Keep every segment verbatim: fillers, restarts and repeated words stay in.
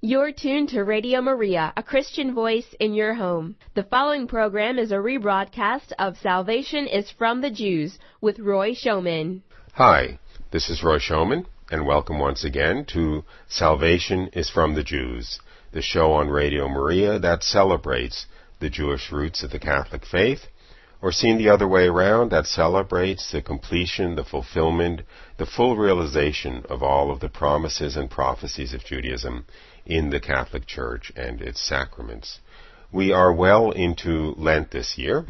You're tuned to Radio Maria, a Christian voice in your home. The following program is a rebroadcast of Salvation is from the Jews with Roy Schoeman. Hi, this is Roy Schoeman, and welcome once again to Salvation is from the Jews, the show on Radio Maria that celebrates the Jewish roots of the Catholic faith, or seen the other way around, that celebrates the completion, the fulfillment, the full realization of all of the promises and prophecies of Judaism in the Catholic Church and its sacraments. We are well into Lent this year,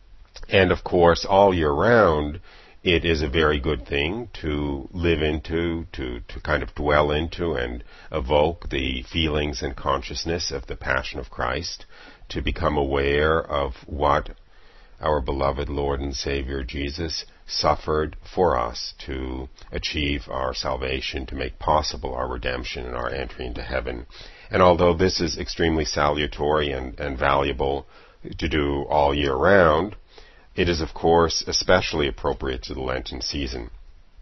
and of course, all year round, it is a very good thing to live into, to, to kind of dwell into and evoke the feelings and consciousness of the Passion of Christ, to become aware of what our beloved Lord and Savior Jesus suffered for us to achieve our salvation, to make possible our redemption and our entry into heaven. And although this is extremely salutary and, and valuable to do all year round, it is of course especially appropriate to the Lenten season.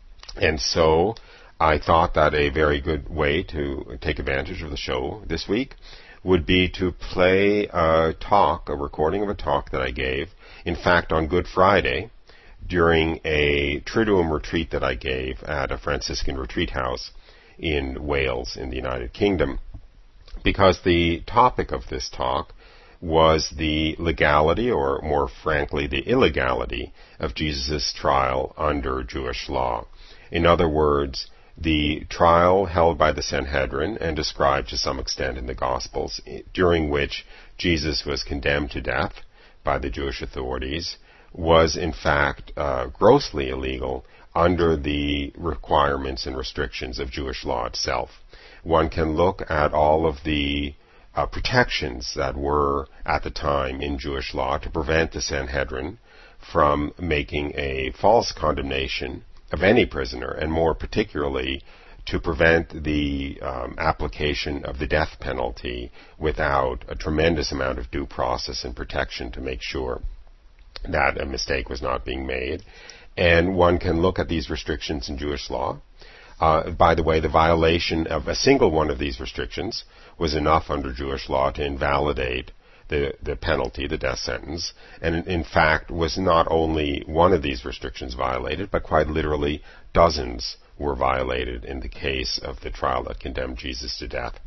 And so I thought that a very good way to take advantage of the show this week would be to play a talk, a recording of a talk that I gave, in fact, on Good Friday, during a Triduum retreat that I gave at a Franciscan retreat house in Wales, in the United Kingdom, because the topic of this talk was the legality, or more frankly, the illegality of Jesus' trial under Jewish law. In other words, the trial held by the Sanhedrin and described to some extent in the Gospels, during which Jesus was condemned to death by the Jewish authorities, was in fact uh, grossly illegal under the requirements and restrictions of Jewish law itself. One can look at all of the uh, protections that were at the time in Jewish law to prevent the Sanhedrin from making a false condemnation of any prisoner, and more particularly to prevent the um, application of the death penalty without a tremendous amount of due process and protection to make sure that a mistake was not being made. And one can look at these restrictions in Jewish law. Uh, by the way, the violation of a single one of these restrictions was enough under Jewish law to invalidate the, the penalty, the death sentence, and in, in fact was not only one of these restrictions violated, but quite literally dozens were violated in the case of the trial that condemned Jesus to death.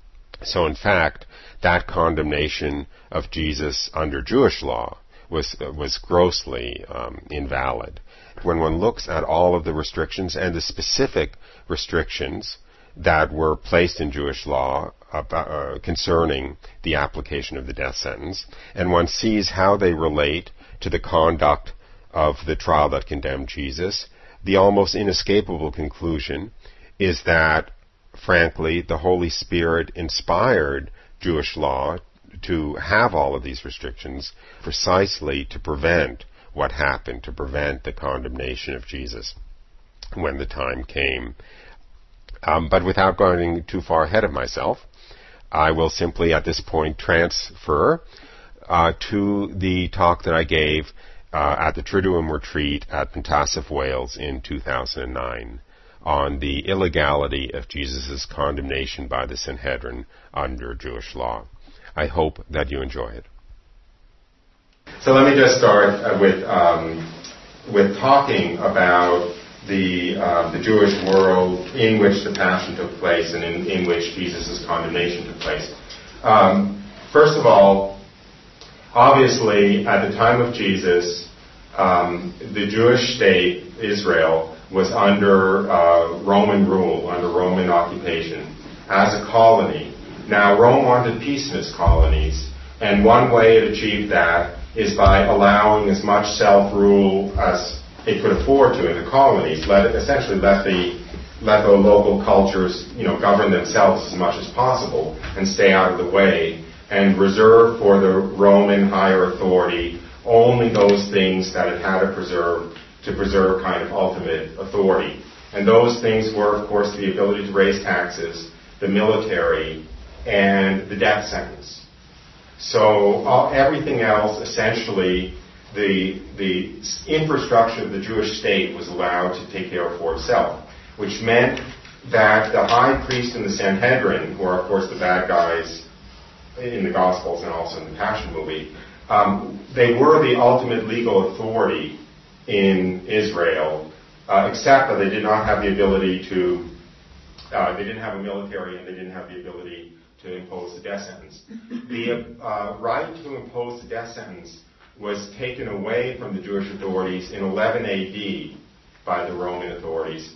So in fact, that condemnation of Jesus under Jewish law was uh, was grossly um, invalid. When one looks at all of the restrictions and the specific restrictions that were placed in Jewish law about, uh, concerning the application of the death sentence, and one sees how they relate to the conduct of the trial that condemned Jesus, the almost inescapable conclusion is that, frankly, the Holy Spirit inspired Jewish law to have all of these restrictions precisely to prevent what happened, to prevent the condemnation of Jesus when the time came. Um, but without going too far ahead of myself, I will simply at this point transfer uh, to the talk that I gave uh, at the Triduum retreat at Pentasif, Wales in two thousand nine on the illegality of Jesus' condemnation by the Sanhedrin under Jewish law. I hope that you enjoy it. So let me just start uh, with um, with talking about the uh, the Jewish world in which the Passion took place and in, in which Jesus' condemnation took place. Um, first of all, obviously, at the time of Jesus, um, the Jewish state, Israel, was under uh, Roman rule, under Roman occupation, as a colony. Now, Rome wanted peace colonies, and one way it achieved that is by allowing as much self-rule as it could afford to in the colonies. Let it, essentially let the let the local cultures, you know, govern themselves as much as possible and stay out of the way, and reserve for the Roman higher authority only those things that it had to preserve to preserve kind of ultimate authority. And those things were, of course, the ability to raise taxes, the military, and the death sentence. So uh, everything else, essentially, the the infrastructure of the Jewish state was allowed to take care of for itself, which meant that the high priest and the Sanhedrin, who are of course the bad guys in the Gospels and also in the Passion movie, um, they were the ultimate legal authority in Israel, uh, except that they did not have the ability to, uh, they didn't have a military and they didn't have the ability to impose the death sentence. The uh, right to impose the death sentence was taken away from the Jewish authorities in eleven A D by the Roman authorities.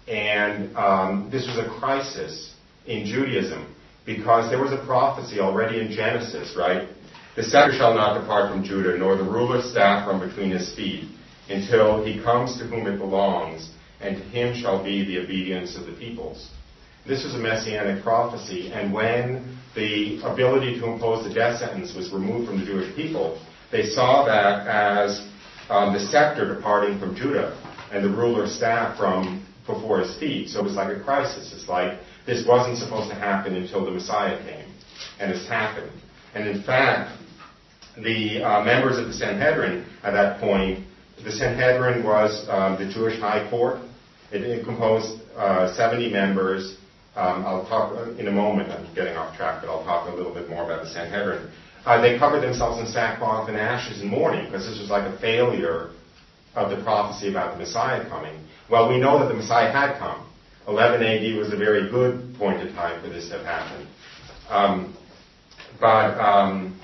And um, this was a crisis in Judaism because there was a prophecy already in Genesis, right? The scepter shall not depart from Judah, nor the ruler's staff from between his feet, until he comes to whom it belongs, and to him shall be the obedience of the peoples. This was a messianic prophecy, and when the ability to impose the death sentence was removed from the Jewish people, they saw that as um, the scepter departing from Judah and the ruler's staff from before his feet. So it was like a crisis. It's like this wasn't supposed to happen until the Messiah came, and it's happened. And in fact, the uh, members of the Sanhedrin at that point, the Sanhedrin was um, the Jewish high court. It, it composed uh, seventy members. Um, I'll talk in a moment. I'm getting off track, but I'll talk a little bit more about the Sanhedrin. Uh, they covered themselves in sackcloth and ashes and mourning because this was like a failure of the prophecy about the Messiah coming. Well, we know that the Messiah had come. eleven A D was a very good point in time for this to have happened. Um, but um,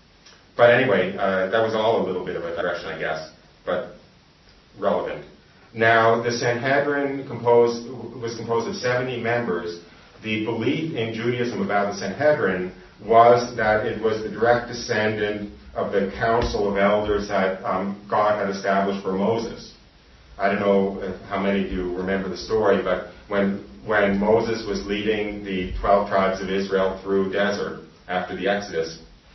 but anyway, uh, that was all a little bit of a digression, I guess, but relevant. Now, the Sanhedrin composed, was composed of seventy members. The belief in Judaism about the Sanhedrin was that it was the direct descendant of the council of elders that um, God had established for Moses. I don't know if, how many of you remember the story, but when when Moses was leading the twelve tribes of Israel through desert after the Exodus,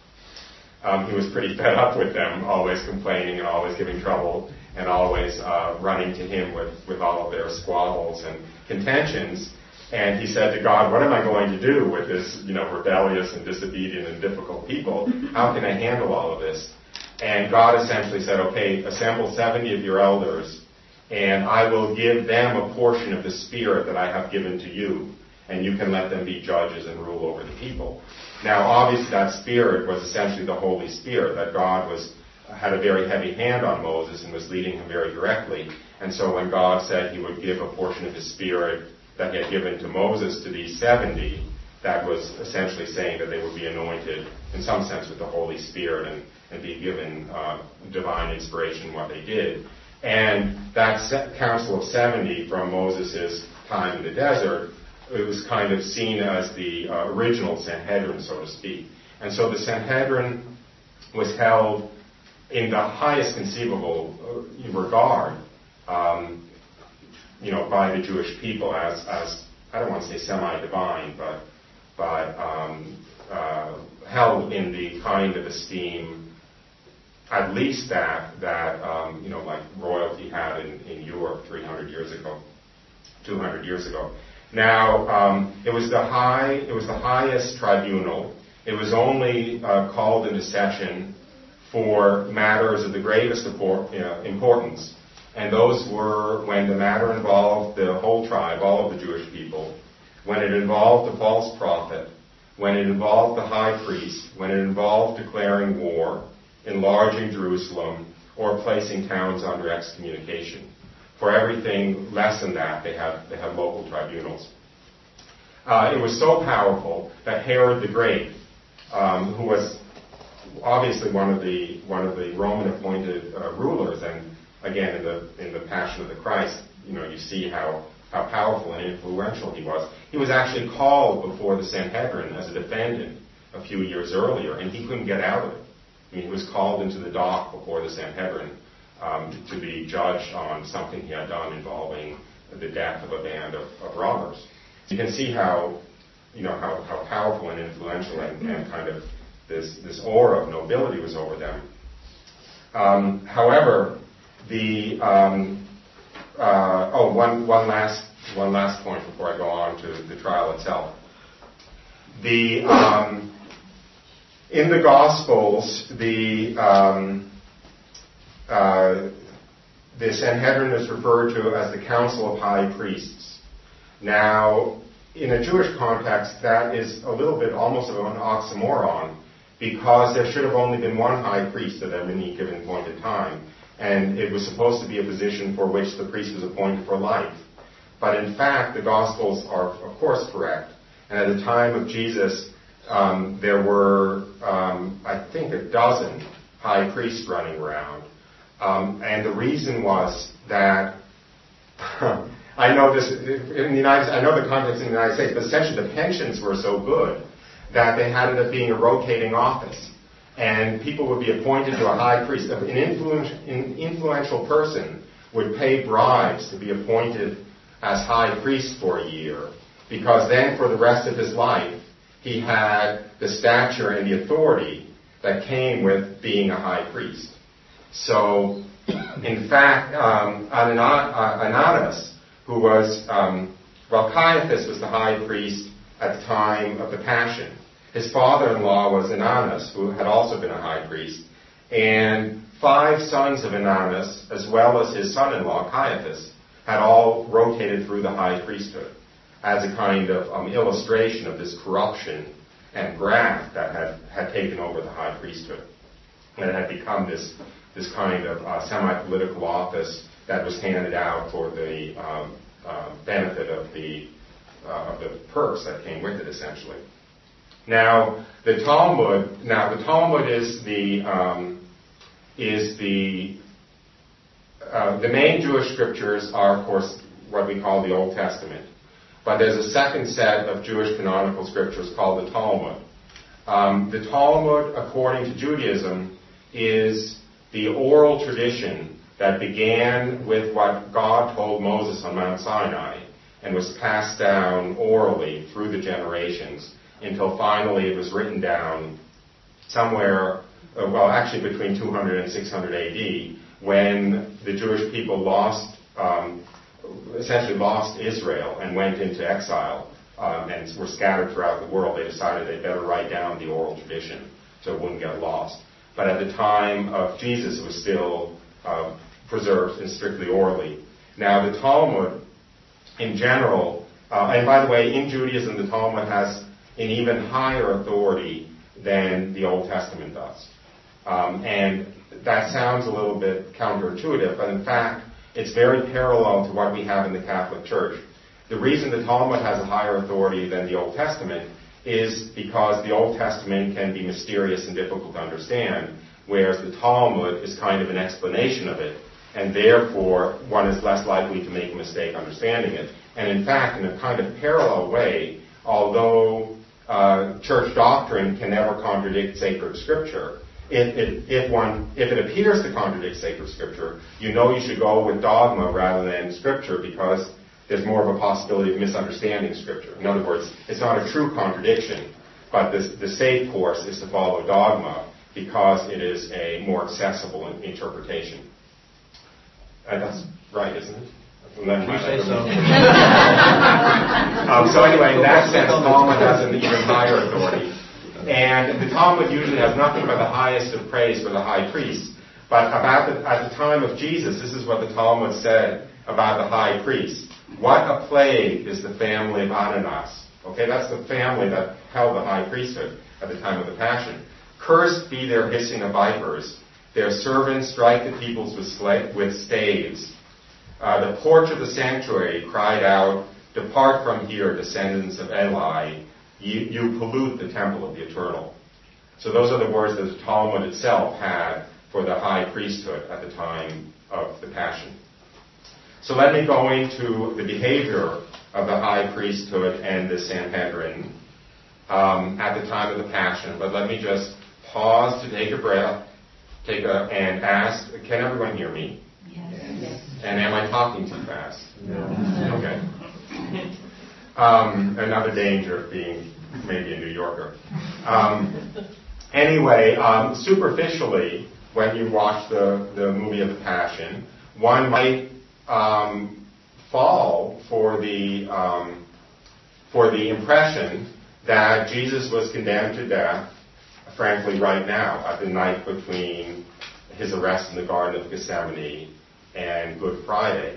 um, he was pretty fed up with them, always complaining and always giving trouble and always uh, running to him with, with all of their squabbles and contentions. And he said to God, what am I going to do with this, you know, rebellious and disobedient and difficult people? How can I handle all of this? And God essentially said, okay, assemble seventy of your elders, and I will give them a portion of the Spirit that I have given to you, and you can let them be judges and rule over the people. Now, obviously, that Spirit was essentially the Holy Spirit, that God was had a very heavy hand on Moses and was leading him very directly. And so when God said he would give a portion of his Spirit that he had given to Moses to these seventy, that was essentially saying that they would be anointed in some sense with the Holy Spirit and, and be given uh, divine inspiration in what they did. And that se- council of seventy from Moses' time in the desert, it was kind of seen as the uh, original Sanhedrin, so to speak. And so the Sanhedrin was held in the highest conceivable regard, um, you know, by the Jewish people as, as I don't want to say semi-divine, but but um, uh, held in the kind of esteem, at least that that um, you know, like royalty had in, in Europe three hundred years ago, two hundred years ago. Now, um, it was the high, it was the highest tribunal. It was only uh, called into session for matters of the gravest importance. And those were when the matter involved the whole tribe, all of the Jewish people, when it involved the false prophet, when it involved the high priest, when it involved declaring war, enlarging Jerusalem, or placing towns under excommunication. For everything less than that, they had, they had local tribunals. Uh, it was so powerful that Herod the Great, um, who was obviously one of the one of the Roman-appointed uh, rulers, and again in the in the Passion of the Christ, you know, you see how how powerful and influential he was. He was actually called before the Sanhedrin as a defendant a few years earlier, and he couldn't get out of it. I mean, he was called into the dock before the Sanhedrin um, to be judged on something he had done involving the death of a band of, of robbers. You can see how, you know, how, how powerful and influential and, and kind of this this aura of nobility was over them. Um, however, the um, uh, oh one one last one last point before I go on to the trial itself. The um, in the Gospels, the um, uh, the Sanhedrin is referred to as the Council of High Priests. Now, in a Jewish context, that is a little bit almost of an oxymoron, because there should have only been one high priest at any given point in time, and it was supposed to be a position for which the priest was appointed for life. But in fact, the Gospels are, of course, correct. And at the time of Jesus, um, there were, um, I think, a dozen high priests running around. Um, and the reason was that, I know this in the United I know the context in the United States, but essentially the pensions were so good that they had it up being a rotating office. And people would be appointed to a high priest. An influential, an influential person would pay bribes to be appointed as high priest for a year, because then for the rest of his life, he had the stature and the authority that came with being a high priest. So, in fact, um, Ananus, who was, um, well, Caiaphas was the high priest at the time of the Passion. His father-in-law was Ananus, who had also been a high priest. And five sons of Ananus, as well as his son-in-law, Caiaphas, had all rotated through the high priesthood as a kind of um, illustration of this corruption and graft that had, had taken over the high priesthood. And it had become this, this kind of uh, semi-political office that was handed out for the um, uh, benefit of the, uh, of the perks that came with it, essentially. Now, the Talmud, now the Talmud is the, um, is the, uh, the main Jewish scriptures are, of course, what we call the Old Testament. But there's a second set of Jewish canonical scriptures called the Talmud. Um, the Talmud, according to Judaism, is the oral tradition that began with what God told Moses on Mount Sinai and was passed down orally through the generations until finally it was written down somewhere, uh, well, actually between two hundred and six hundred A D, when the Jewish people lost, um, essentially lost Israel and went into exile um, and were scattered throughout the world. They decided they'd better write down the oral tradition so it wouldn't get lost. But at the time of Jesus, it was still uh, preserved and strictly orally. Now, the Talmud, in general, uh, and by the way, in Judaism, the Talmud has an even higher authority than the Old Testament does. Um, and that sounds a little bit counterintuitive, but in fact, it's very parallel to what we have in the Catholic Church. The reason the Talmud has a higher authority than the Old Testament is because the Old Testament can be mysterious and difficult to understand, whereas the Talmud is kind of an explanation of it, and therefore one is less likely to make a mistake understanding it. And in fact, in a kind of parallel way, although uh, church doctrine can never contradict sacred scripture, If it, if one, if it appears to contradict sacred scripture, you know you should go with dogma rather than scripture, because there's more of a possibility of misunderstanding scripture. In other words, it's not a true contradiction, but the, the safe course is to follow dogma because it is a more accessible interpretation. Uh, that's right, isn't it? You say so. um, so anyway, in that sense, Talmud has an even higher authority. And the Talmud usually has nothing but the highest of praise for the high priest. But about the, at the time of Jesus, this is what the Talmud said about the high priest. What a plague is the family of Ananus. Okay, that's the family that held the high priesthood at the time of the Passion. Cursed be their hissing of vipers. Their servants strike the peoples with, sla- with staves. Uh, the porch of the sanctuary cried out, "Depart from here, descendants of Eli. You, you pollute the temple of the Eternal." So those are the words that the Talmud itself had for the high priesthood at the time of the Passion. So let me go into the behavior of the high priesthood and the Sanhedrin um, at the time of the Passion. But let me just pause to take a breath, take a, and ask, can everyone hear me? Yes. Yes. And am I talking too fast? No. Okay. Um, another danger of being maybe a New Yorker. Um, anyway, um, superficially, when you watch the, the movie of the Passion, one might um, fall for the um, for the impression that Jesus was condemned to death, frankly, right now, at the night between his arrest in the Garden of Gethsemane and Good Friday.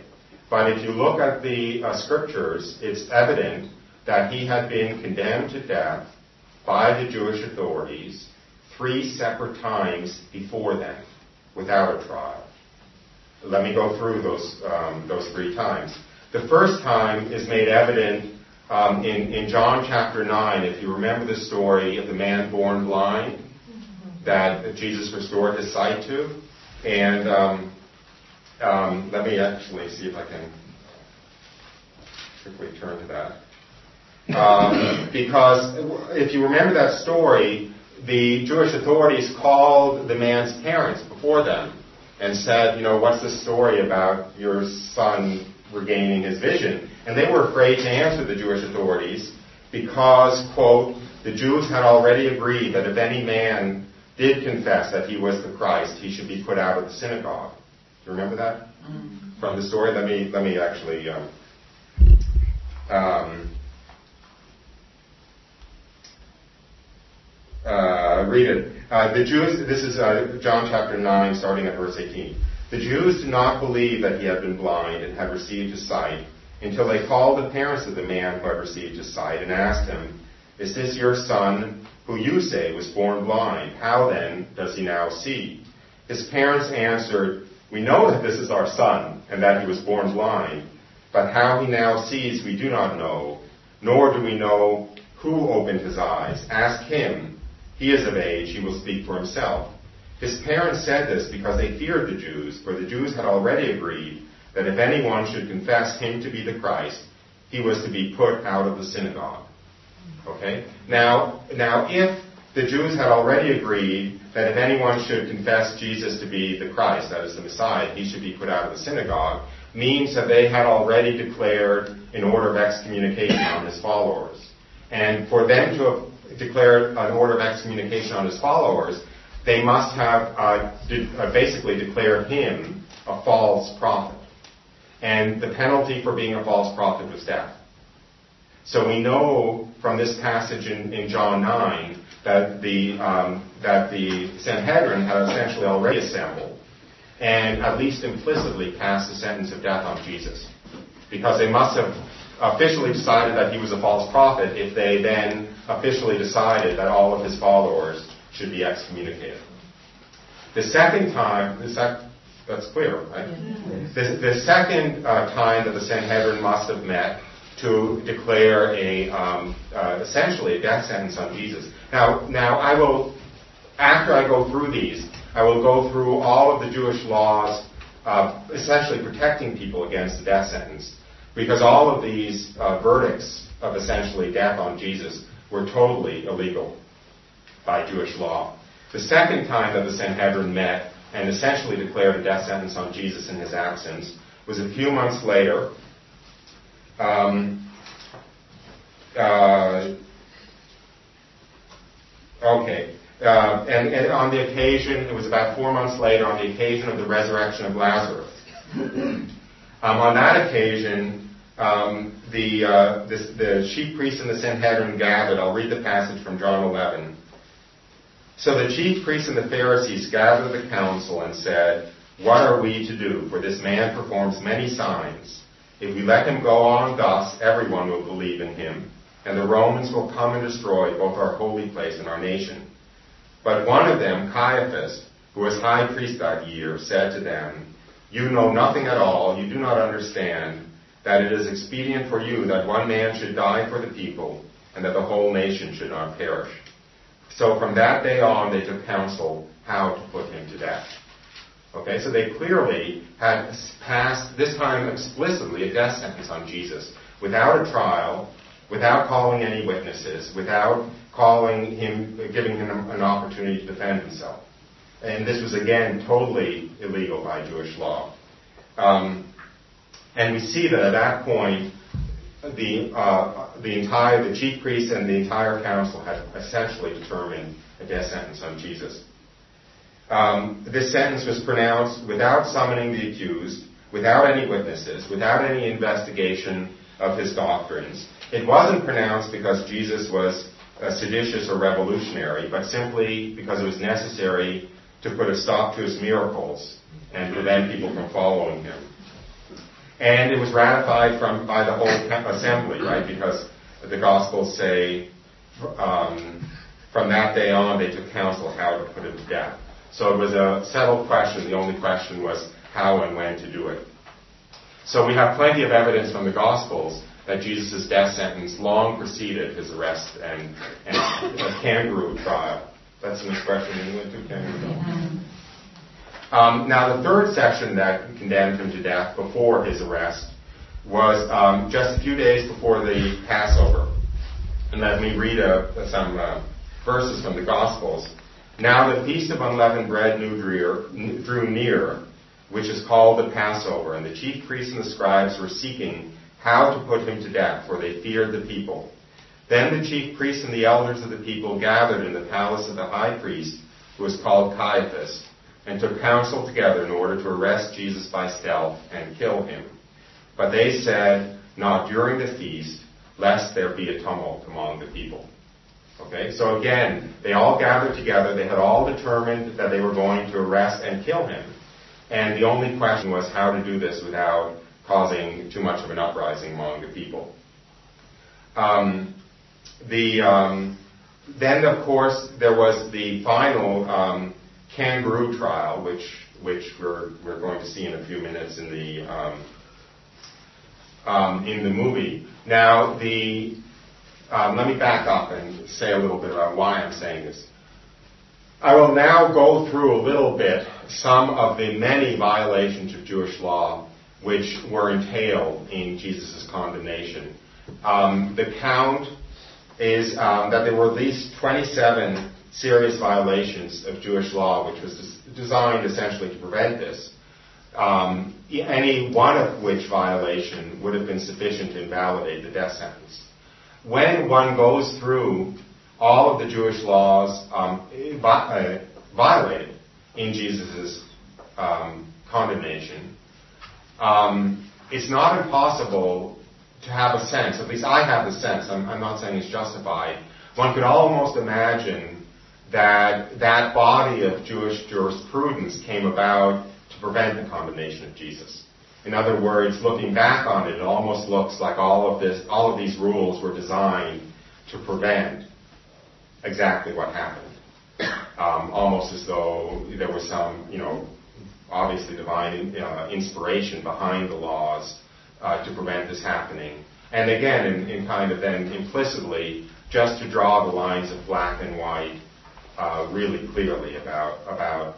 But if you look at the uh, scriptures, it's evident that he had been condemned to death by the Jewish authorities three separate times before then, without a trial. Let me go through those um, those three times. The first time is made evident um, in, in John chapter nine. If you remember the story of the man born blind that Jesus restored his sight to. And um, um, let me actually see if I can quickly turn to that. Um, because if you remember that story, the Jewish authorities called the man's parents before them and said, you know, what's the story about your son regaining his vision? And they were afraid to answer the Jewish authorities because, quote, the Jews had already agreed that if any man did confess that he was the Christ, he should be put out of the synagogue. Do you remember that? Mm-hmm. From the story? Let me, let me actually um, um, uh, read it. Uh, the Jews, this is uh, John chapter nine, starting at verse eighteen. The Jews did not believe that he had been blind and had received his sight until they called the parents of the man who had received his sight and asked him, is this your son who you say was born blind? How then does he now see? His parents answered, we know that this is our son and that he was born blind, but how he now sees we do not know, nor do we know who opened his eyes. Ask him. He is of age, he will speak for himself. His parents said this because they feared the Jews, for the Jews had already agreed that if anyone should confess him to be the Christ, he was to be put out of the synagogue. Okay? Now, now if the Jews had already agreed that if anyone should confess Jesus to be the Christ, that is the Messiah, he should be put out of the synagogue, means that they had already declared an order of excommunication on his followers. And for them to have declared an order of excommunication on his followers, they must have uh, de- uh, basically declared him a false prophet. And the penalty for being a false prophet was death. So we know from this passage in, in John nine that the um, that the Sanhedrin had essentially already assembled and at least implicitly passed the sentence of death on Jesus, because they must have officially decided that he was a false prophet if they then officially decided that all of his followers should be excommunicated. The second time, the sec- that's clear, right? Yeah. The, the second uh, time that the Sanhedrin must have met to declare a um, uh, essentially a death sentence on Jesus. Now, now I will, after I go through these, I will go through all of the Jewish laws, uh, essentially protecting people against the death sentence, because all of these uh, verdicts of essentially death on Jesus were totally illegal by Jewish law. The second time that the Sanhedrin met and essentially declared a death sentence on Jesus in his absence was a few months later. Um, uh, okay. Uh, and, and on the occasion, it was about four months later, on the occasion of the resurrection of Lazarus. um, on that occasion, um, the, uh, this, the chief priests and the Sanhedrin gathered. I'll read the passage from John eleven. So the chief priests and the Pharisees gathered the council and said, what are we to do? For this man performs many signs. If we let him go on thus, everyone will believe in him, and the Romans will come and destroy both our holy place and our nation. But one of them, Caiaphas, who was high priest that year, said to them, you know nothing at all, you do not understand that it is expedient for you that one man should die for the people, and that the whole nation should not perish. So from that day on, they took counsel how to put him to death. Okay, so they clearly had passed, this time explicitly, a death sentence on Jesus, without a trial, without calling any witnesses, without calling him, giving him an opportunity to defend himself. And this was, again, totally illegal by Jewish law. Um, and we see that at that point, the uh, the entire, the chief priests and the entire council had essentially determined a death sentence on Jesus. Um, this sentence was pronounced without summoning the accused, without any witnesses, without any investigation of his doctrines. It wasn't pronounced because Jesus was uh, seditious or revolutionary, but simply because it was necessary to put a stop to his miracles and prevent people from following him. And it was ratified from by the whole assembly, right? Because the Gospels say um, from that day on they took counsel how to put him to death. So it was a settled question. The only question was how and when to do it. So we have plenty of evidence from the Gospels that Jesus' death sentence long preceded his arrest and, and a kangaroo trial. That's an expression in England too, kangaroo trial. Um, now, the third section that condemned him to death before his arrest was um, just a few days before the Passover. And let me read uh, some uh, verses from the Gospels. Now the feast of unleavened bread drew near, which is called the Passover, and the chief priests and the scribes were seeking how to put him to death, for they feared the people. Then the chief priests and the elders of the people gathered in the palace of the high priest, who was called Caiaphas, and took counsel together in order to arrest Jesus by stealth and kill him. But they said, not during the feast, lest there be a tumult among the people. Okay, so again, they all gathered together. They had all determined that they were going to arrest and kill him. And the only question was how to do this without causing too much of an uprising among the people. Um, the um, then, of course, there was the final um, kangaroo trial, which which we're we're going to see in a few minutes in the um, um, in the movie. Now, the um, let me back up and say a little bit about why I'm saying this. I will now go through a little bit some of the many violations of Jewish law which were entailed in Jesus' condemnation. Um, the count is um, that there were at least twenty-seven serious violations of Jewish law, which was des- designed essentially to prevent this. Um, any one of which violation would have been sufficient to invalidate the death sentence. When one goes through all of the Jewish laws um, vi- uh, violated in Jesus' um, condemnation, um, it's not impossible to have a sense, at least I have the sense, I'm, I'm not saying it's justified, one could almost imagine that that body of Jewish jurisprudence came about to prevent the condemnation of Jesus. In other words, looking back on it, it almost looks like all of this, all of these rules were designed to prevent exactly what happened. Um, almost as though there was some, you know, obviously divine uh, inspiration behind the laws uh, to prevent this happening. And again, in, in kind of then implicitly, just to draw the lines of black and white uh, really clearly about, about,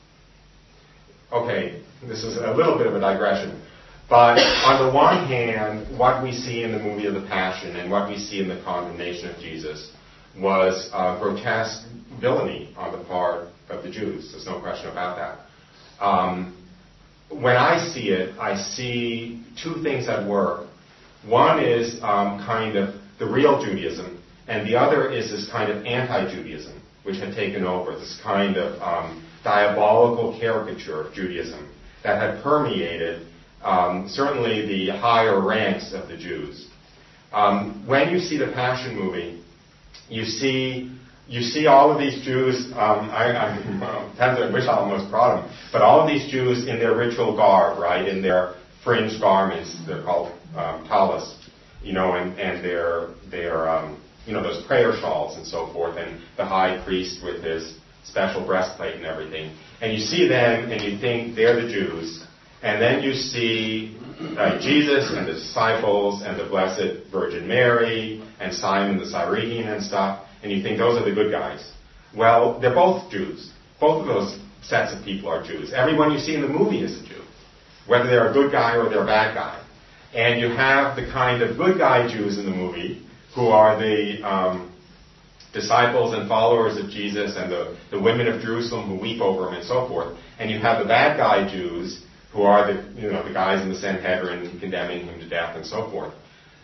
okay, this is a little bit of a digression. But on the one hand, what we see in the movie of the Passion and what we see in the condemnation of Jesus was uh, grotesque villainy on the part of the Jews. There's no question about that. Um, when I see it, I see two things at work. One is um, kind of the real Judaism, and the other is this kind of anti-Judaism, which had taken over, this kind of um, diabolical caricature of Judaism that had permeated um, certainly the higher ranks of the Jews. Um, when you see the Passion movie, you see you see all of these Jews, um, I, I, I wish I almost brought them, but all of these Jews in their ritual garb, right, in their fringe garments, they're called um, talis, you know, and, and their, their um, you know, those prayer shawls and so forth, and the high priest with his special breastplate and everything. And you see them and you think they're the Jews, and then you see uh, Jesus and the disciples and the Blessed Virgin Mary and Simon the Cyrenian and stuff, and you think those are the good guys. Well, they're both Jews. Both of those sets of people are Jews. Everyone you see in the movie is a Jew, whether they're a good guy or they're a bad guy. And you have the kind of good guy Jews in the movie who are the um, disciples and followers of Jesus and the, the women of Jerusalem who weep over him and so forth. And you have the bad guy Jews who are the, you know, the guys in the Sanhedrin condemning him to death and so forth.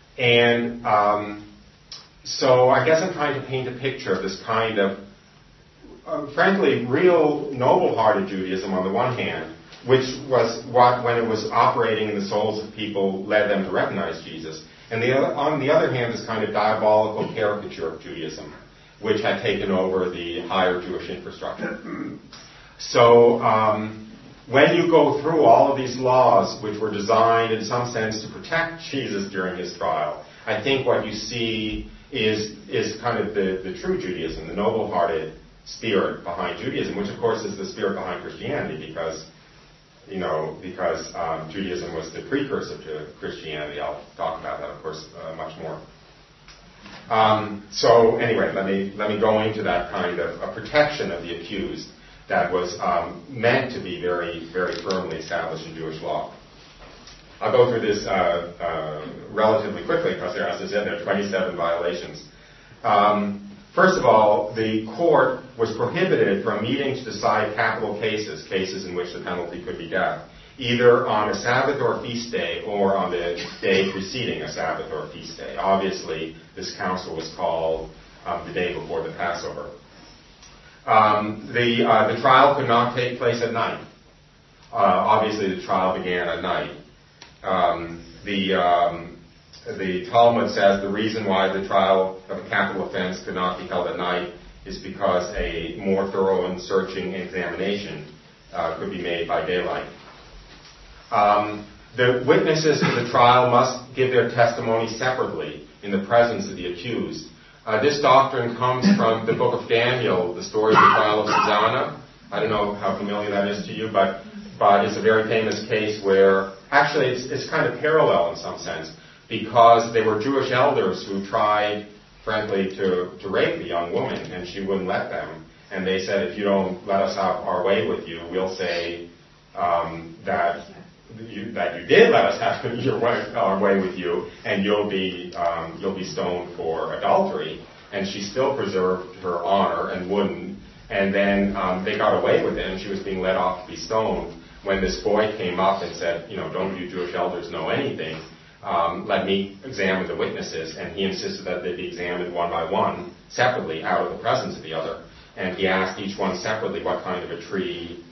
And um, so I guess I'm trying to paint a picture of this kind of, uh, frankly, real noble-hearted Judaism on the one hand, which was what, when it was operating in the souls of people, led them to recognize Jesus. And the other, on the other hand, this kind of diabolical caricature of Judaism, which had taken over the higher Jewish infrastructure. So um, when you go through all of these laws, which were designed in some sense to protect Jesus during his trial, I think what you see is is kind of the, the true Judaism, the noble-hearted spirit behind Judaism, which of course is the spirit behind Christianity, because you know because um, Judaism was the precursor to Christianity. I'll talk about that, of course, uh, much more. Um, so anyway, let me let me go into that kind of a protection of the accused that was um, meant to be very very firmly established in Jewish law. I'll go through this uh, uh, relatively quickly because there, as I said, there are twenty-seven violations. Um, first of all, the court was prohibited from meeting to decide capital cases, cases in which the penalty could be death, either on a Sabbath or feast day or on the day preceding a Sabbath or feast day. Obviously, this council was called um, the day before the Passover. Um, the, uh, the trial could not take place at night. Uh, obviously, the trial began at night. Um, the, um, the Talmud says the reason why the trial of a capital offense could not be held at night is because a more thorough and searching examination uh, could be made by daylight. Um, the witnesses to the trial must give their testimony separately in the presence of the accused. Uh, this doctrine comes from the book of Daniel, the story of the trial of Susanna. I don't know how familiar that is to you, but but it's a very famous case where actually it's, it's kind of parallel in some sense, because they were Jewish elders who tried, frankly, to, to rape the young woman, and she wouldn't let them. And they said, if you don't let us have our way with you, we'll say um, that you, that you did let us have your way, our way with you, and you'll be um, you'll be stoned for adultery. And she still preserved her honor and wouldn't. And then um, they got away with it, and she was being let off to be stoned. When this boy came up and said, you know, don't you Jewish elders know anything? Um, let me examine the witnesses. And he insisted that they be examined one by one, separately, out of the presence of the other. And he asked each one separately, what kind of a tree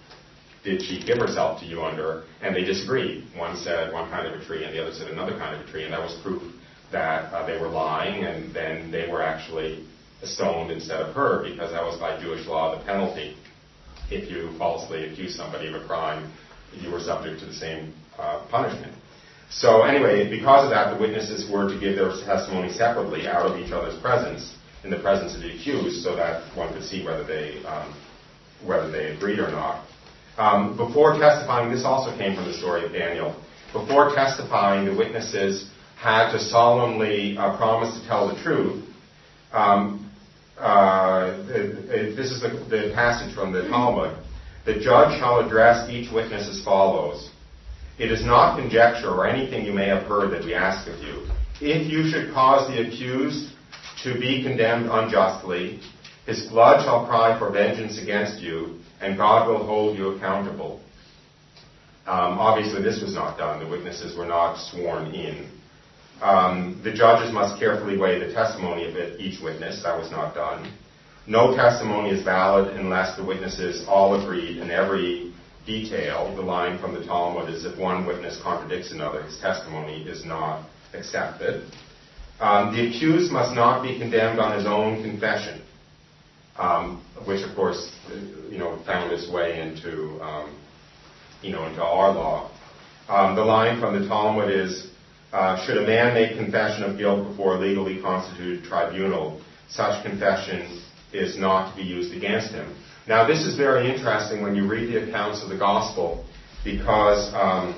did she give herself to you under? And they disagreed. One said one kind of a tree, and the other said another kind of a tree. And that was proof that uh, they were lying, and then they were actually stoned instead of her, because that was by Jewish law the penalty. If you falsely accuse somebody of a crime, you were subject to the same uh, punishment. So anyway, because of that, the witnesses were to give their testimony separately out of each other's presence, in the presence of the accused, so that one could see whether they um, whether they agreed or not. Um, before testifying, this also came from the story of Daniel. Before testifying, the witnesses had to solemnly uh, promise to tell the truth. Um, Uh, it, it, this is the, the passage from the Talmud. The judge shall address each witness as follows. It is not conjecture or anything you may have heard that we ask of you. If you should cause the accused to be condemned unjustly, his blood shall cry for vengeance against you, and God will hold you accountable. Um, obviously, this was not done. The witnesses were not sworn in. Um, the judges must carefully weigh the testimony of each witness. That was not done. No testimony is valid unless the witnesses all agreed in every detail. The line from the Talmud is, if one witness contradicts another, his testimony is not accepted. Um, the accused must not be condemned on his own confession, um, which, of course, you know, found its way into, um, you know, into our law. Um, the line from the Talmud is, Uh, should a man make confession of guilt before a legally constituted tribunal, such confession is not to be used against him. Now, this is very interesting when you read the accounts of the gospel, because um,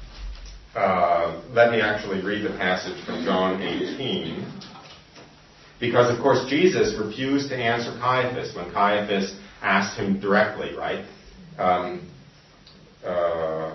uh, let me actually read the passage from John eighteen. Because, of course, Jesus refused to answer Caiaphas when Caiaphas asked him directly, right? Um, uh,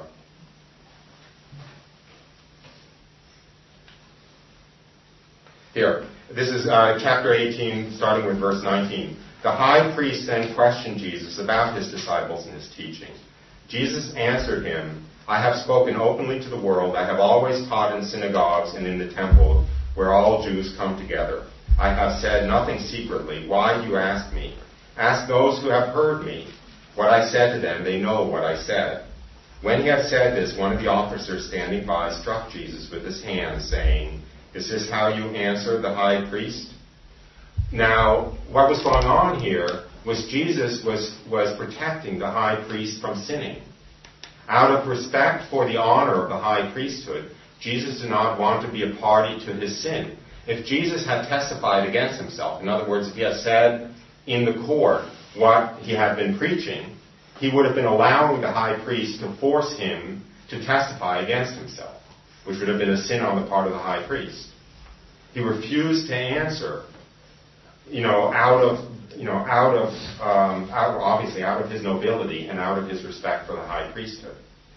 Here, this is uh, chapter eighteen, starting with verse nineteen. The high priest then questioned Jesus about his disciples and his teaching. Jesus answered him, I have spoken openly to the world. I have always taught in synagogues and in the temple, where all Jews come together. I have said nothing secretly. Why do you ask me? Ask those who have heard me. What I said to them, they know what I said. When he had said this, one of the officers standing by struck Jesus with his hand, saying, Is this how you answer the high priest? Now, what was going on here was Jesus was, was protecting the high priest from sinning. Out of respect for the honor of the high priesthood, Jesus did not want to be a party to his sin. If Jesus had testified against himself, in other words, if he had said in the court what he had been preaching, he would have been allowing the high priest to force him to testify against himself, which would have been a sin on the part of the high priest. He refused to answer, you know, out of, you know, out of, um, out, obviously out of his nobility and out of his respect for the high priesthood.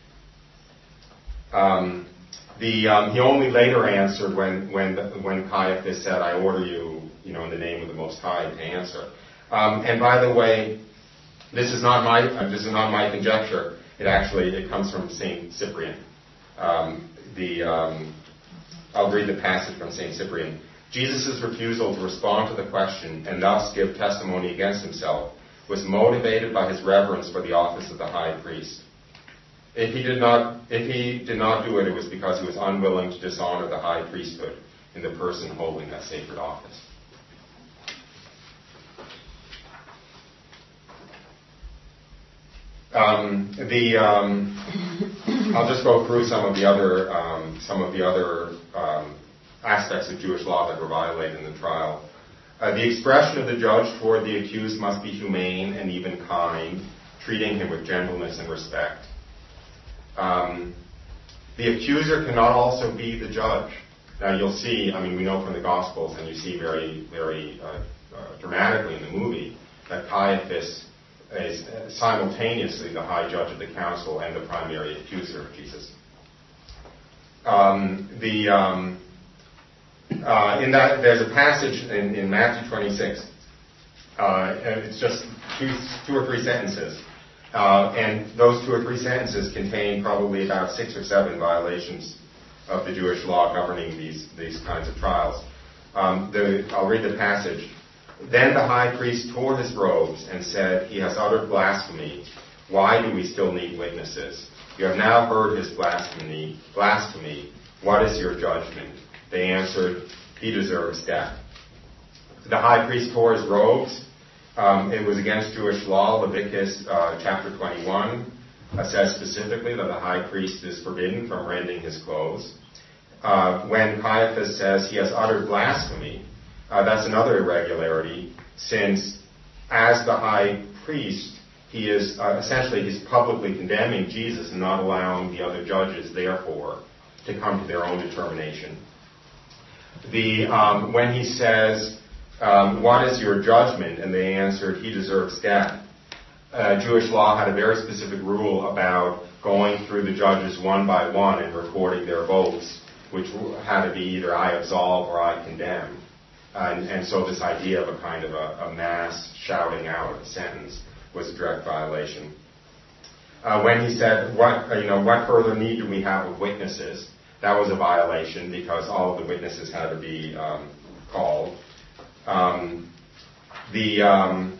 Um, the, um, he only later answered when, when, the, when Caiaphas said, "I order you, you know, in the name of the Most High to answer." Um, and by the way, this is not my, uh, this is not my conjecture. It actually, it comes from Saint Cyprian. Um, the, um, I'll read the passage from Saint Cyprian. Jesus' refusal to respond to the question and thus give testimony against himself was motivated by his reverence for the office of the high priest. If he did not, if he did not do it, it was because he was unwilling to dishonor the high priesthood in the person holding that sacred office. Um, the um, I'll just go through some of the other um, some of the other um, aspects of Jewish law that were violated in the trial. Uh, the expression of the judge toward the accused must be humane and even kind, treating him with gentleness and respect. Um, the accuser cannot also be the judge. Now you'll see, I mean, we know from the Gospels, and you see very, very uh, uh, dramatically in the movie, that Caiaphas is simultaneously the high judge of the council and the primary accuser of Jesus. Um, the um, uh, in that there's a passage in, in Matthew twenty-six. Uh, and it's just two, two or three sentences, uh, and those two or three sentences contain probably about six or seven violations of the Jewish law governing these these kinds of trials. Um, the, I'll read the passage. Then the high priest tore his robes and said, "He has uttered blasphemy. Why do we still need witnesses? You have now heard his blasphemy. Blasphemy. What is your judgment?" They answered, "He deserves death." The high priest tore his robes. Um, it was against Jewish law. Leviticus uh, chapter twenty-one uh, says specifically that the high priest is forbidden from rending his clothes. Uh, when Caiaphas says he has uttered blasphemy, Uh, that's another irregularity, since as the high priest, he is uh, essentially he's publicly condemning Jesus and not allowing the other judges, therefore, to come to their own determination. The um, when he says, um, "What is your judgment?" and they answered, "He deserves death." Uh, Jewish law had a very specific rule about going through the judges one by one and recording their votes, which had to be either "I absolve" or "I condemn." And, and so this idea of a kind of a, a mass shouting out of a sentence was a direct violation. Uh, when he said, "What uh, you know, what further need do we have of witnesses?" That was a violation because all of the witnesses had to be um, called. Um, the um,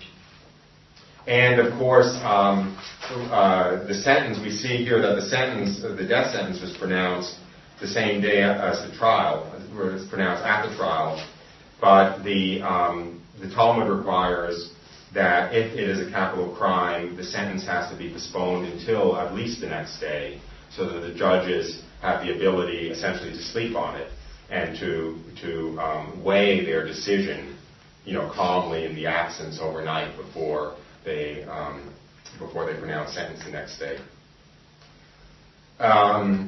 and of course um, uh, the sentence we see here that the sentence, the death sentence, was pronounced the same day as the trial. It was pronounced at the trial. But the, um, the Talmud requires that if it is a capital crime, the sentence has to be postponed until at least the next day, so that the judges have the ability essentially to sleep on it and to to um, weigh their decision, you know, calmly in the absence overnight before they um, before they pronounce sentence the next day. Um,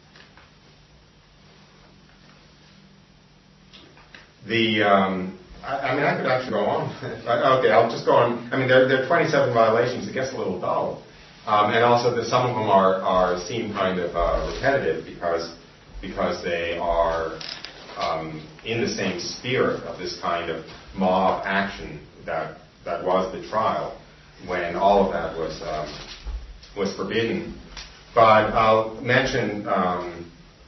The, um, I, I mean, I could actually go on. Okay, I'll just go on. I mean, there, there are twenty-seven violations. It gets a little dull. Um, and also, the, some of them are, are seem kind of uh, repetitive because because they are um, in the same spirit of this kind of mob action that that was the trial, when all of that was um, was forbidden. But I'll mention. Um,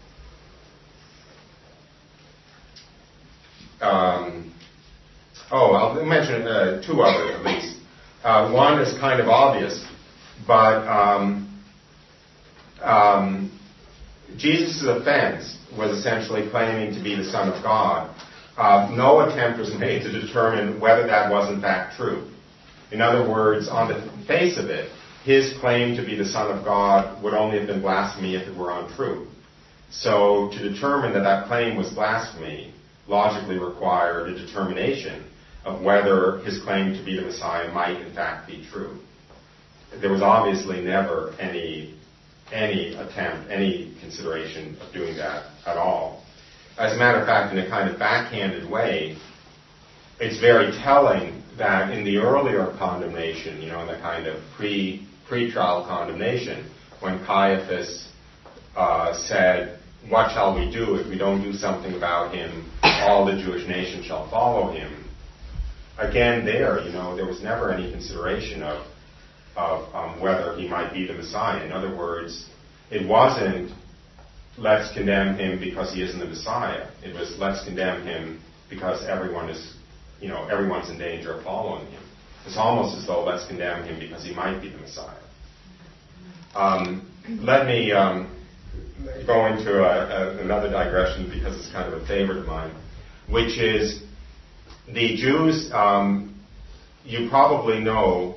Um, oh, I'll mention uh, two others at least. Uh, one is kind of obvious, but um, um, Jesus' offense was essentially claiming to be the Son of God. Uh, no attempt was made to determine whether that was in fact true. In other words, on the face of it, his claim to be the Son of God would only have been blasphemy if it were untrue. So to determine that that claim was blasphemy logically required a determination of whether his claim to be the Messiah might in fact be true. There was obviously never any any attempt, any consideration of doing that at all. As a matter of fact, in a kind of backhanded way, it's very telling that in the earlier condemnation, you know, in the kind of pre, pre-trial condemnation, when Caiaphas uh, said, "What shall we do? If we don't do something about him, all the Jewish nation shall follow him." Again, there, you know, there was never any consideration of of um, whether he might be the Messiah. In other words, it wasn't, let's condemn him because he isn't the Messiah. It was, let's condemn him because everyone is, you know, everyone's in danger of following him. It's almost as though let's condemn him because he might be the Messiah. Um, let me um, go into a, a, another digression because it's kind of a favorite of mine, which is the Jews, um, you probably know,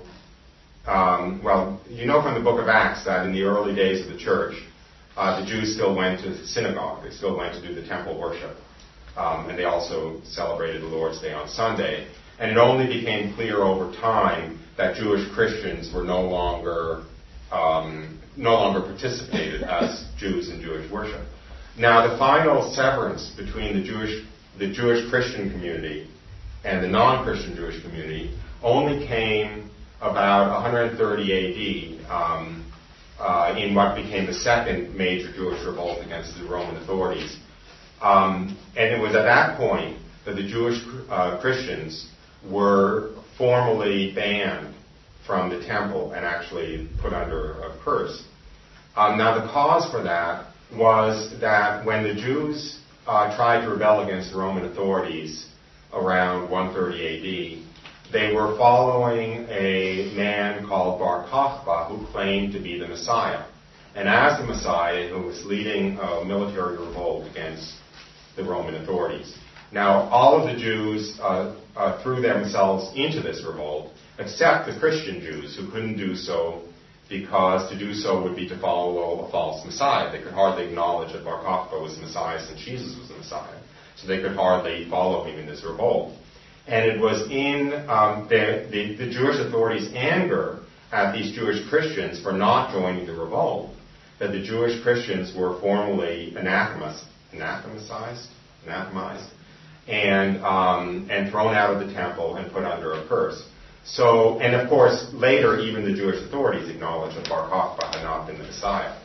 um, well, you know from the book of Acts that in the early days of the church, uh, the Jews still went to the synagogue. They still went to do the temple worship. Um, and they also celebrated the Lord's Day on Sunday. And it only became clear over time that Jewish Christians were no longer um, no longer participated as Jews in Jewish worship. Now, the final severance between the Jewish the Jewish Christian community and the non-Christian Jewish community only came about one thirty A D um, uh, in what became the second major Jewish revolt against the Roman authorities. Um, and it was at that point that the Jewish uh, Christians were formally banned from the temple and actually put under a curse. Um, now, the cause for that was that when the Jews uh, tried to rebel against the Roman authorities around one thirty A D, they were following a man called Bar Kokhba who claimed to be the Messiah. And as the Messiah, who was leading a military revolt against the Roman authorities. Now, all of the Jews uh, uh, threw themselves into this revolt, except the Christian Jews, who couldn't do so because to do so would be to follow a false Messiah. They could hardly acknowledge that Bar Kokhba was the Messiah since Jesus was the Messiah. So they could hardly follow him in this revolt. And it was in um, the, the, the Jewish authorities' anger at these Jewish Christians for not joining the revolt that the Jewish Christians were formally anathemas, anathematized, anathemized, and um, and thrown out of the temple and put under a curse. So, and of course, later even the Jewish authorities acknowledged that Bar Kokhba had not been the Messiah.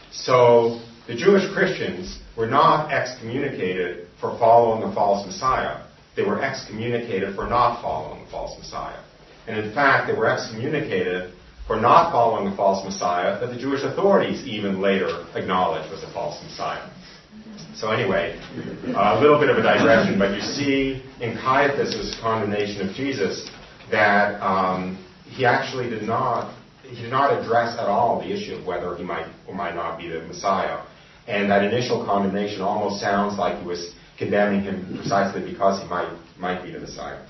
So the Jewish Christians were not excommunicated for following the false Messiah. They were excommunicated for not following the false Messiah. And in fact, they were excommunicated for not following the false Messiah that the Jewish authorities even later acknowledged was a false Messiah. So anyway, a little bit of a digression, but you see in Caiaphas' condemnation of Jesus that um, he actually did not he did not address at all the issue of whether he might or might not be the Messiah. And that initial condemnation almost sounds like he was condemning him precisely because he might might be the Messiah.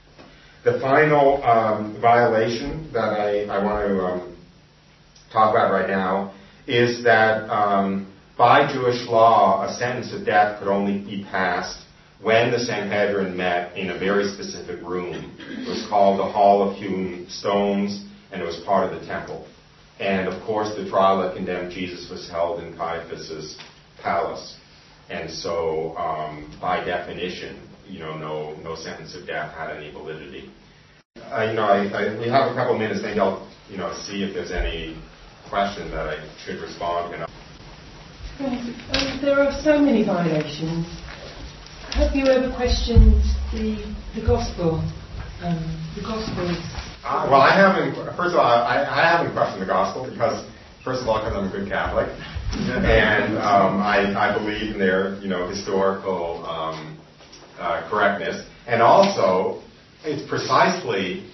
The final um, violation that I, I want to um, talk about right now is that um, by Jewish law, a sentence of death could only be passed when the Sanhedrin met in a very specific room. It was called the Hall of Hewn Stones, and it was part of the temple. And of course, the trial that condemned Jesus was held in Caiaphas' palace. And so, um, by definition, you know, no no sentence of death had any validity. Uh, you know, I, I, we have a couple minutes. Maybe I'll, you know, see if there's any question that I should respond to. Yes, um, there are so many violations. Have you ever questioned the the gospel? Um, the gospels. Uh, well, I haven't. First of all, I, I haven't questioned the gospel because, first of all, because I'm a good Catholic, and um, I, I believe in their, you know, historical um, uh, correctness, and also it's precisely,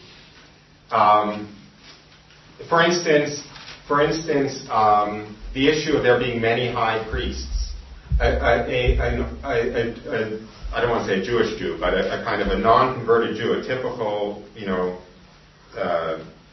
um, for instance, for instance, um, the issue of there being many high priests. A, a, a, a, a, a, I don't want to say a Jewish Jew, but a, a kind of a non-converted Jew, a typical, you know, uh,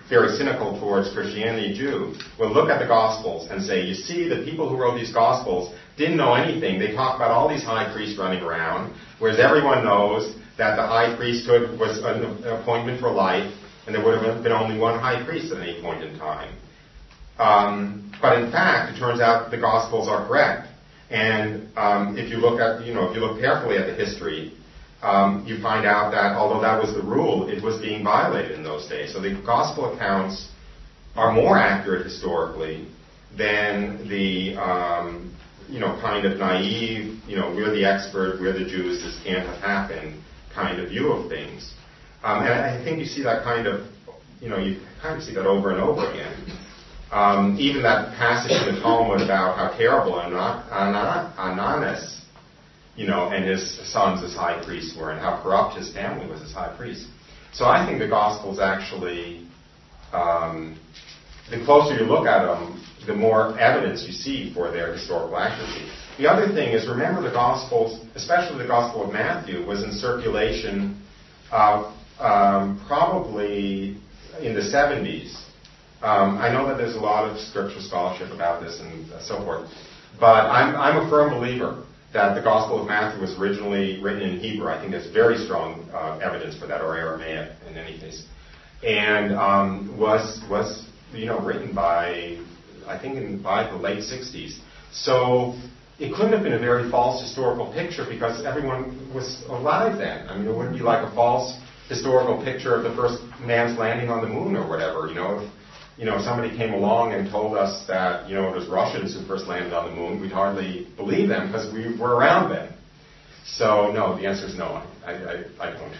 very cynical towards Christianity Jew will look at the Gospels and say, you see, the people who wrote these Gospels didn't know anything. They talk about all these high priests running around, whereas everyone knows that the high priesthood was an appointment for life, and there would have been only one high priest at any point in time. Um, but in fact, it turns out the Gospels are correct. And um, if you look at, you know, if you look carefully at the history, um, you find out that although that was the rule, it was being violated in those days. So the Gospel accounts are more accurate historically than the, um, you know, kind of naive, you know, we're the expert, we're the Jews, this can't have happened kind of view of things. Um, and I think you see that kind of, you know, you kind of see that over and over again. Um, even that passage in the Talmud about how terrible Ananias, you know, and his sons as high priests were, and how corrupt his family was as high priests. So I think the Gospels actually, um, the closer you look at them, the more evidence you see for their historical accuracy. The other thing is, remember the Gospels, especially the Gospel of Matthew, was in circulation uh, um, probably in the seventies. Um, I know that there's a lot of scriptural scholarship about this and so forth, but I'm, I'm a firm believer that the Gospel of Matthew was originally written in Hebrew. I think there's very strong uh, evidence for that, or Aramaic in any case, and um, was was you know written by I think in by the late sixties. So it couldn't have been a very false historical picture because everyone was alive then. I mean, it wouldn't be like a false historical picture of the first man's landing on the moon or whatever. You know, if you know somebody came along and told us that you know it was Russians who first landed on the moon, we'd hardly believe them because we were around then. So no, the answer is no. I, I, I don't.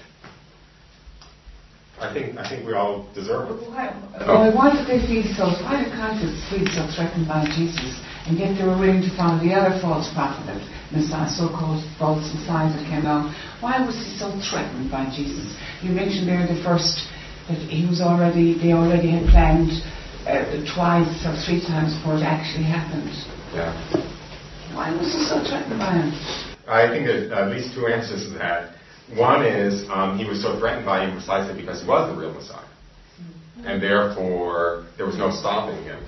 I think I think we all deserve it. Why, oh. why did they feel so? Why did Catholics feel so threatened by Jesus, and yet they were willing to follow the other false prophet, Messiah, so-called false Messiah that came out? Why was he so threatened by Jesus? You mentioned there the first that he was already they already had planned uh, twice or three times before it actually happened. Yeah. Why was he so threatened by him? I think there's at least two answers to that. One is um, he was so threatened by him precisely because he was the real Messiah. Mm-hmm. And therefore, there was no stopping him,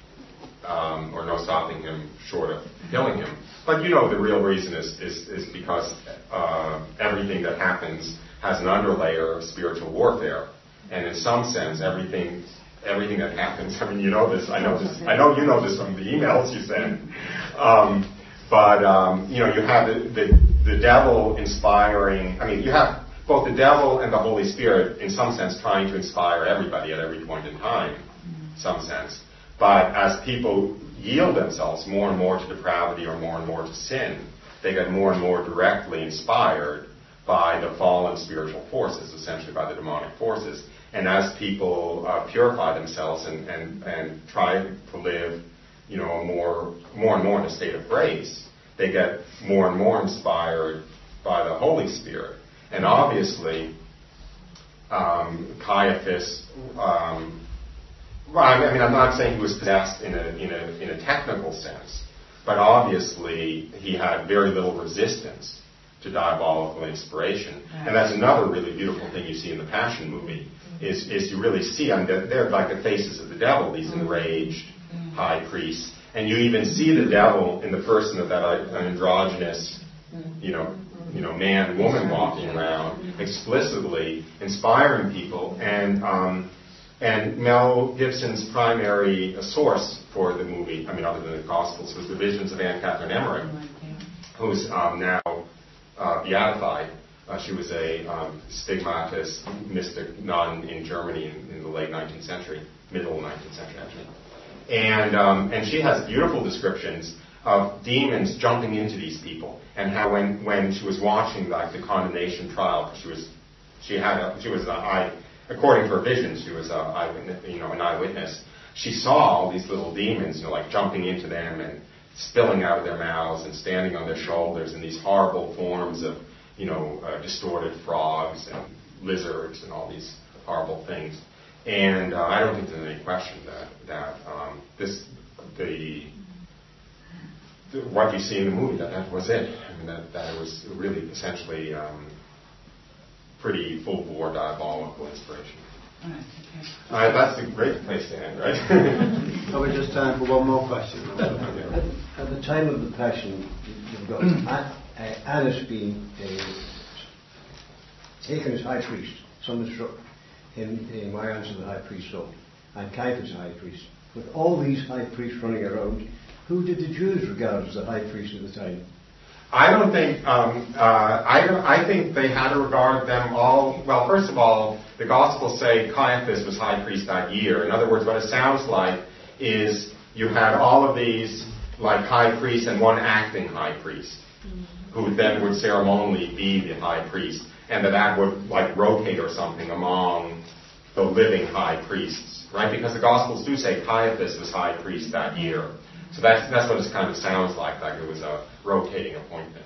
um, or no stopping him short of killing him. But you know the real reason is, is, is because uh, everything that happens has an underlayer of spiritual warfare. And in some sense, everything everything that happens, I mean, you know this, I know this, I know you know this from the emails you send. Um, but, um, you know, you have the, the the devil inspiring, I mean, you have both the devil and the Holy Spirit, in some sense, trying to inspire everybody at every point in time, in some sense. But as people yield themselves more and more to depravity or more and more to sin, they get more and more directly inspired by the fallen spiritual forces, essentially by the demonic forces. And as people uh, purify themselves and, and, and try to live, you know, a more, more and more in a state of grace, they get more and more inspired by the Holy Spirit. And obviously, um, Caiaphas, um, well, I mean, I'm not saying he was possessed in a, in a, in a technical sense, but obviously he had very little resistance to diabolical inspiration. And that's another really beautiful thing you see in the Passion movie, is, is you really see, I mean, they're, they're like the faces of the devil, these enraged high priests. And you even see the devil in the person of that androgynous, you know, you know, man and woman walking around, explicitly inspiring people. And um, and Mel Gibson's primary source for the movie, I mean, other than the Gospels, was the visions of Anne Catherine Emmerich, who's um, now uh, beatified. Uh, she was a um, stigmatist, mystic nun in Germany in, in the late nineteenth century, middle nineteenth century, actually. And um, and she has beautiful descriptions of demons jumping into these people, and how when, when she was watching like the condemnation trial, because she was she had a, she was an eye, according to her vision, she was a eyewitness, you know, an eyewitness. She saw all these little demons, you know, like jumping into them and spilling out of their mouths and standing on their shoulders in these horrible forms of, you know, uh, distorted frogs and lizards and all these horrible things. And uh, I don't think there's any question that that um, this the, the what you see in the movie, that that was it. I mean, that, that it was really essentially um, pretty full-bore diabolical inspiration. Right, okay. All right, that's a great place to end, right? Probably just time for one more question. At, at the time of the Passion, you've got uh, Annas being uh, taken as high priest, thunderstruck in, in my answer to the high priest's soul, and Caiaphas the high priest. With all these high priests running around, who did the Jews regard as the high priest at the time? I don't think, um, uh, I, don't, I think they had to regard them all, well, first of all, the Gospels say Caiaphas was high priest that year. In other words, what it sounds like is you had all of these, like, high priests and one acting high priest, who then would ceremonially be the high priest, and that that would, like, rotate or something among the living high priests, right? Because the Gospels do say Caiaphas was high priest that year. So that's, that's what it kind of sounds like, like it was a rotating appointment.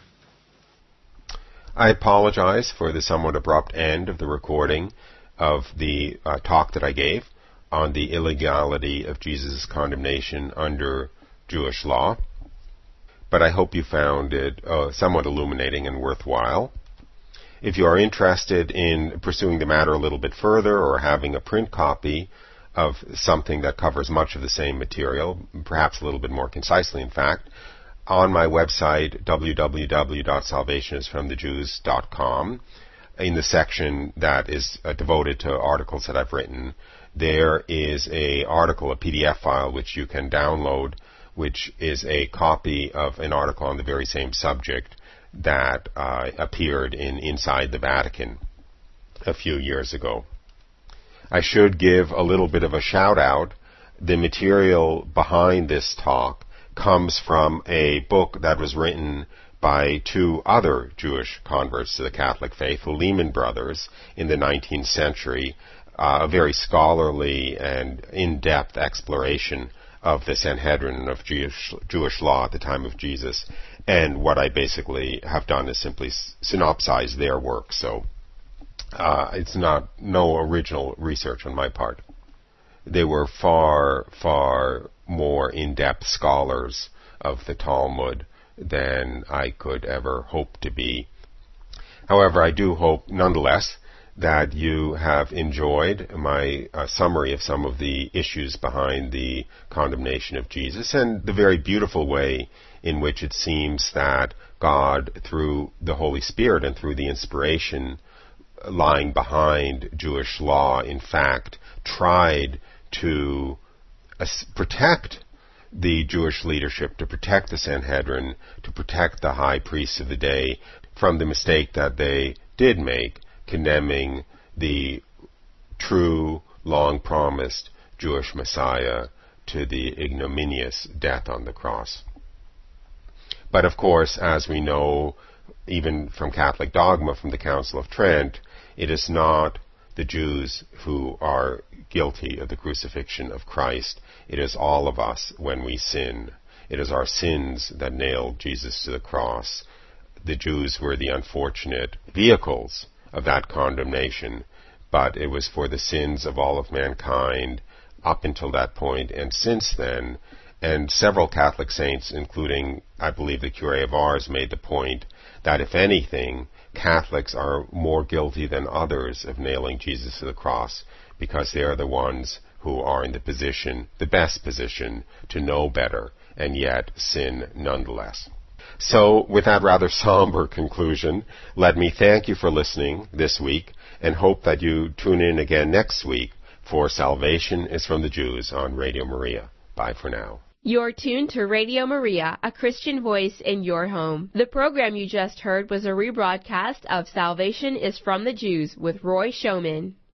I apologize for the somewhat abrupt end of the recording of the uh, talk that I gave on the illegality of Jesus' condemnation under Jewish law, but I hope you found it uh, somewhat illuminating and worthwhile. If you are interested in pursuing the matter a little bit further or having a print copy of something that covers much of the same material, perhaps a little bit more concisely, in fact, on my website, w w w dot salvation is from the jews dot com, in the section that is uh, devoted to articles that I've written, there is a article, a P D F file, which you can download, which is a copy of an article on the very same subject that uh, appeared in Inside the Vatican a few years ago. I should give a little bit of a shout out. The material behind this talk comes from a book that was written by two other Jewish converts to the Catholic faith, the Lehman brothers, in the nineteenth century, uh, a very scholarly and in-depth exploration of the Sanhedrin of Jewish, Jewish law at the time of Jesus. And what I basically have done is simply synopsize their work. So Uh, it's not no original research on my part. They were far, far more in-depth scholars of the Talmud than I could ever hope to be. However, I do hope, nonetheless, that you have enjoyed my uh, summary of some of the issues behind the condemnation of Jesus and the very beautiful way in which it seems that God, through the Holy Spirit and through the inspiration lying behind Jewish law, in fact, tried to uh, protect the Jewish leadership, to protect the Sanhedrin, to protect the high priests of the day from the mistake that they did make, condemning the true, long-promised Jewish Messiah to the ignominious death on the cross. But of course, as we know, even from Catholic dogma, from the Council of Trent, it is not the Jews who are guilty of the crucifixion of Christ. It is all of us when we sin. It is our sins that nailed Jesus to the cross. The Jews were the unfortunate vehicles of that condemnation, but it was for the sins of all of mankind up until that point and since then. And several Catholic saints, including, I believe, the Curé of Ars, made the point that, if anything, Catholics are more guilty than others of nailing Jesus to the cross because they are the ones who are in the position, the best position, to know better and yet sin nonetheless. So, with that rather somber conclusion, let me thank you for listening this week and hope that you tune in again next week for Salvation is from the Jews on Radio Maria. Bye for now. You're tuned to Radio Maria, a Christian voice in your home. The program you just heard was a rebroadcast of Salvation is from the Jews with Roy Schoeman.